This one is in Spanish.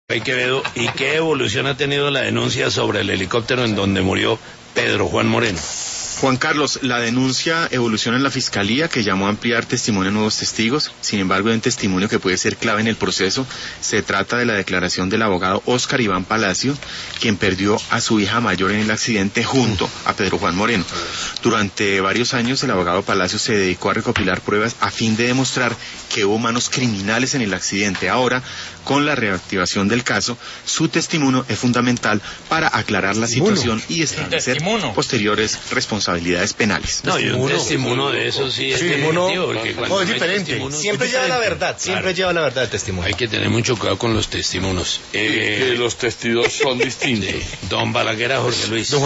Quevedo, ¿y qué evolución ha tenido la denuncia sobre el helicóptero en donde murió Pedro Juan Moreno? Juan Carlos, la denuncia evoluciona en la Fiscalía, que llamó a ampliar testimonio de nuevos testigos. Sin embargo, hay un testimonio que puede ser clave en el proceso. Se trata de la declaración del abogado Óscar Iván Palacio, quien perdió a su hija mayor en el accidente junto a Pedro Juan Moreno. Durante varios años, el abogado Palacio se dedicó a recopilar pruebas a fin de demostrar que hubo manos criminales en el accidente. Ahora, con la reactivación del caso, su testimonio es fundamental para aclarar la situación y establecer posteriores responsabilidades penales. No, y un testimonio de eso sí es definitivo, porque es diferente. Siempre lleva la verdad, siempre lleva la verdad el testimonio. Hay que tener mucho cuidado con los testimonios. Que los testigos son distintos. Don Balaguer, Jorge Luis.